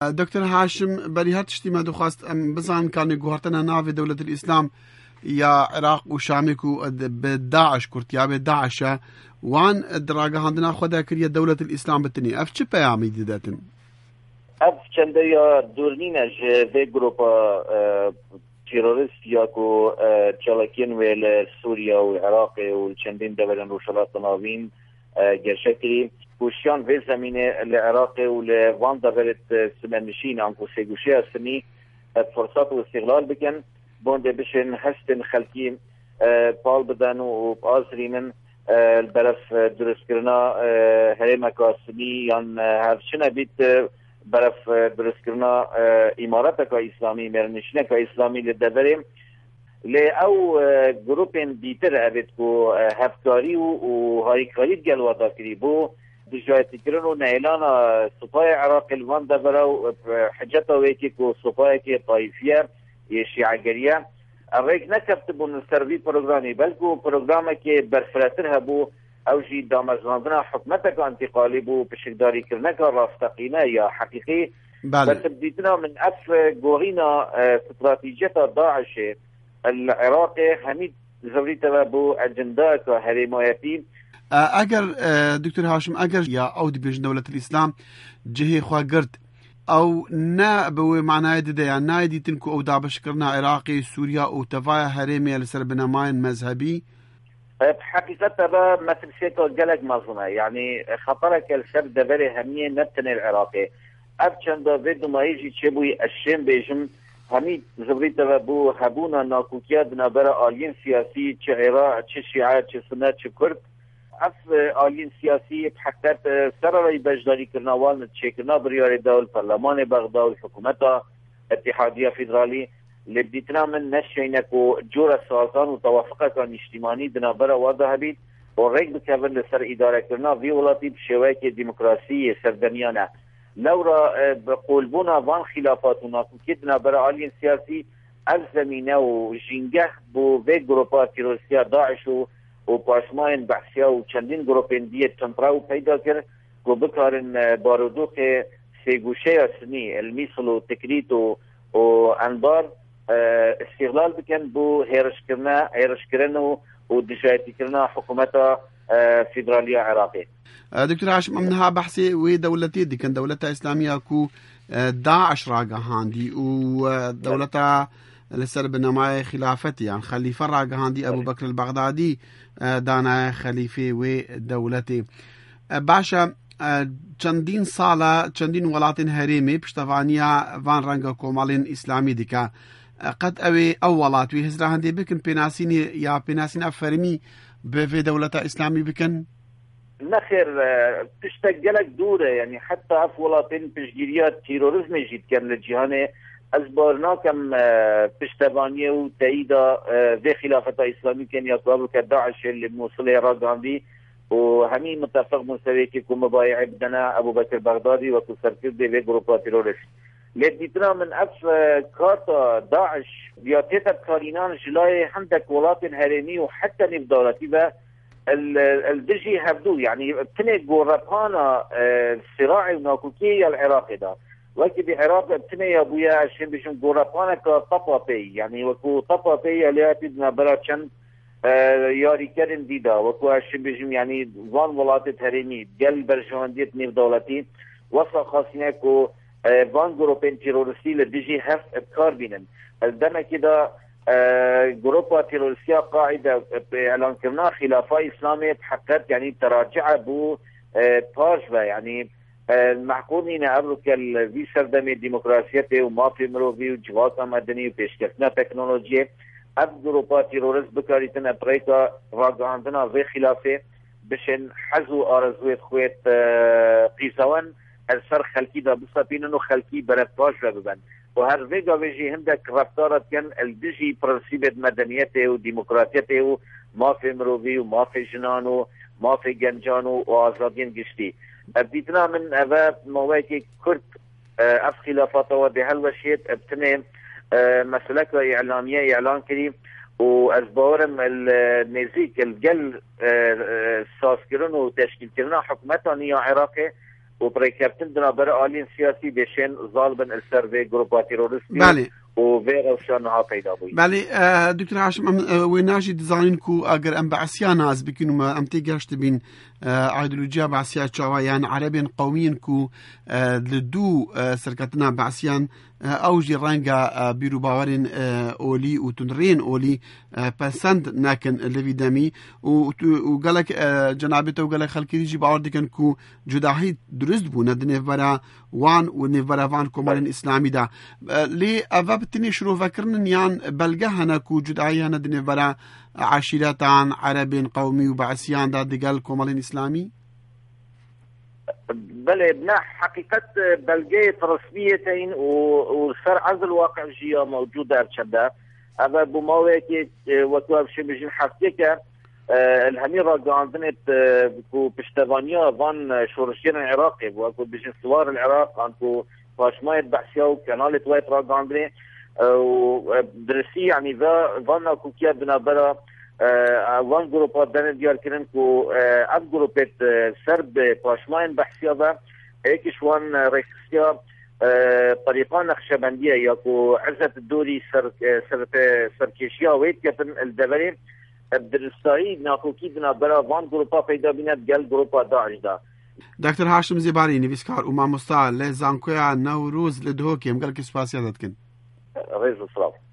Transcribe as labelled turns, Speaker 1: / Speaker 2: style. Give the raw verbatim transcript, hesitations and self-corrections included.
Speaker 1: دكتور هاشم بري هاتشتي ما دخواست ام بزان كان يقهرتنا نافي دولة الإسلام يا عراق وشامكو بداعش كرتيابي داعش وان دراجة عندنا خدا كريا دولة الإسلام بالتني اف چه پیامی دیدتن؟
Speaker 2: اف چنده یا دورنینش ده گروپا تيرورست ياكو تشالكين ويل سوريا والعراق والچندين دولة روشلات ناوين جرشكري وشيان في زمينة العراق ولوان دولة سمنشين عنكو سيقوشي سمي فرصات واستغلال بكن بوند بشن هستن خلقين بال بدن وبآزري من البرف درس كرنا هرمكا سمي يان هرشنا بيت برف درس کرنا امارات کا اسلامی مرنشنه کا اسلامی لدوریم لی او گروپین دیتر اوید کو هفکاری و هایکاری گل ودا کری بو دجایتی کرن و نیلانا سپای عراق الوان دورو حجتا ویکی کو سپای که طایفیه شیعگریه اویک نکبت بون سروی پروگرامی بلکو پروگرامی که برفراتر هبو او جي دامجاندنا حكمتك انتقالي بو بشكداري كرنك راستقينة يا حقيقي بس بديتنا من اف غورينا استراتيجية داعش العراقي حميد زوريتا بو اجندات هرمايتي
Speaker 1: اگر دكتور هاشم اگر يا اودي بيج دولة الاسلام جهي خوا قرد او نا بو معناه دي يعني نايدي تنكو او دابش كرنا عراقي سوريا او تفايا هرمي لسر بنماين مذهبي
Speaker 2: بحقيقة با مثل شيء قلق مظلمة يعني خطرك الشاب دبري همية نبتن العراقي أبشن دا بدو ما يجي تشبوي الشين بيجم همي زبريتا بو هبونا ناكوكيا بنابرا آلين سياسي چه عراق چه شيعة چه سنة چه كرد اف آلين سياسي بحقيقة سرري بجداري كرناوال نتشيكرنا برياري دول برلمان بغداد والحكومة اتحادية فيدرالي اللي بديتنا من نشينك وجورة سازان وتوافقه كان اجتماعي دنابرا واضح بيت والريك بكبر لسر إدارة كرنا في ولاتي بشواكي ديمقراسية سردنيانا لورا بقولبونا وان خلافاتنا كي دنابرا عالين سياسي الزمينة وجينجه بو في جروبات تيروسيا داعش وباشماين بحثيا وچندين جروبين ديت تنطراو پیدا كر وبكارن بارودوخ سيگوشي سني الميصل وتكريت وانبار استغلال بكن بو هيرش كرنا هيرش كرنا ودجايتي كرنا حكومة فيدرالية عراقية.
Speaker 1: دكتور هاشم منها بحثي ودولتي دي كان دولتها إسلامية كو داعش راقا هاندي ودولتها لسر بنماي خلافتي يعني خليفة راقا هاندي أبو بكر البغدادي دانا خليفة ودولتي باشا چندین سالا چندین ولاتین هریمی پشتوانیا وان رنگا کومالین اسلامی دیکا قد اوی او ولات وی هزرا هندی بکن پیناسینی یا پیناسین افرمی به دولتا اسلامی بکن
Speaker 2: نخير تشتغلك دوره يعني حتى اف ولاتين تشجيريات تيروريزم جيت كان للجهان ازبارنا كم پشتوانيه وتأييدا في خلافة اسلامي كان يطلب كداعش اللي موصله راغاندي وهمين متفق مسويكي كو مبايع بدنا ابو بكر بغدادي وكو سركردي في جروبات تيروريست لديتنا من اف كارتا داعش بياتيتا بكارينان جلاي عندك ولات هرمي وحتى نفدارتي با الدجي هبدو يعني بتني جورابانا الصراع وناكوكي العراقي دا وكي بعراق بتني يا ابويا عشان بيشون جورابانا كطبا بي يعني وكو طبا بي اللي بدنا براتشن یاری کردن دیدا و تو هشم بيجم يعني وان ولات هرمي دل برجوانديت نيف دولتي وصل خاصينه كو وان جروبين تيرورستي لديجي هف ابكار بينن الدم كده جروبا تيرورستيا قاعده اعلان كرنا خلافه اسلاميه تحققت يعني تراجع بو باجوا يعني المحكومين قبل كال في سردمي ديمقراطيه وما في مروفي وجوات مدني وبيشكلنا تكنولوجيا اف جروبا تيرورست بكاريتن ابريكا راغاندنا في خلافه بشن حزو ارزويت خويت قيسوان السر خلقي دا بصابين انه خلقي برفاش ببن وهر فيجا بيجي هندك رفتارات كان الدجي برنسيبت مدنيته وديمقراطيته وما في مروفي وما في جنانو ما في جنجانو وازادين قشتي ابديتنا من ابا مويكي كرت اف خلافات وبهالوشيت ابتنين مسلك إعلامية إعلان كريم وأزبارم النزيك الجل ساس كرن وتشكيل كرنا حكومتنا نيا عراقي و بريكابتن بنابر آلين سياسي بيشين ظالبا السر في جروبات تيرورستي
Speaker 1: بله
Speaker 2: وفي روشانها پیدا بوي.
Speaker 1: بله دكتور هاشم ويناجي دزانين كو اگر ام بعسيا ناس بكينو ما ام تيجاشت بين ايديولوجيا بعسيا تشاويان عربين قوميين كو لدو سركتنا بعسيان اوجي رانجا بيرو باورين اولي وتنرين اولي بسند ناكن لفيدامي وقالك جنابته وقالك خلكي يجي باور دكن كو جداهي درست بو ندنيف برا وان ونيف برا وان كومالين اسلامي دا لي افابتني شنو فكرن يان بلغهنا كو جداهي ندنيف برا عشيرتان عربين قومي وبعسيان دا دقال كومالين اسلامي.
Speaker 2: بله بنا حقيقة بلغية رسميتين وصار عز الواقع جيا موجودة ارشده اما بمواقع وكواب شبجين حفتك الهمين راقاندنت بكو بشتبانيا فان شورشين العراقي وكو بجين سوار العراق انكو فاشمايت بحثيا وكانالة وايت راقاندني ودرسي يعني فانا كوكيا بنابرا وان جروبات دانه دیار کردن که اب جروبت سرب پاشماین بحثیه و ایکش وان رئیسیا طریقه نقشبندیه یا که عزت الدوري سر سر سرکشیا وید کردن الدبری بدرسایی ناکوکی بنابرا وان جروبا پیدا بیند گل جروبا داعش دا.
Speaker 1: دکتر هاشم زیباری نویسکار و مامۆستا لە زانکۆیان نەوروز لە دهۆکێم گەلکی سوپاسی دەتکەن.
Speaker 2: ڕێز و سڵاو.